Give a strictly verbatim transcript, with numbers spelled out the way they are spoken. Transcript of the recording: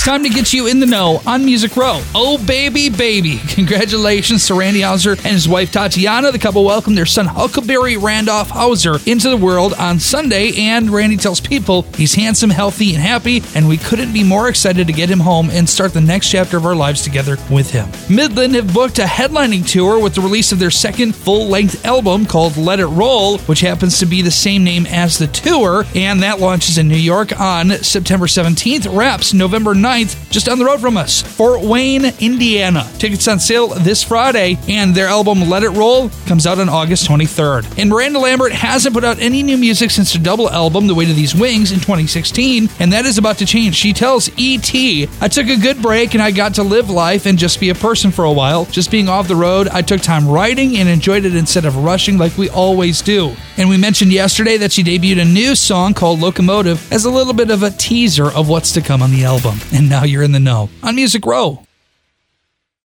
time to get you in the know on Music Row. Oh, baby, baby. Congratulations to Randy Houser and his wife Tatiana. The couple welcomed their son Huckleberry Randolph Houser into the world on Sunday, and Randy tells people he's handsome, healthy, and happy, and we couldn't be more excited to get him home and start the next chapter of our lives together with him. Midland have booked a headlining tour with the release of their second full-length album called Let It Roll, which happens to be the same name as the tour, and that launches in New York on September seventeenth, wraps November ninth, just down the road from us, Fort Wayne, Indiana. Tickets on sale this Friday, and their album Let It Roll comes out on August twenty-third. And Miranda Lambert hasn't put out any new music since her double album, The Weight of These Wings, in twenty sixteen, and that is about to change. She tells E T, I took a good break and I got to live life and just be a person for a while. Just being off the road, I took time writing and enjoyed it instead of rushing like we always do. And we mentioned yesterday that she debuted a new song called Locomotive as a little bit of a teaser of what's to come on the album. And now you're in the know on Music Row.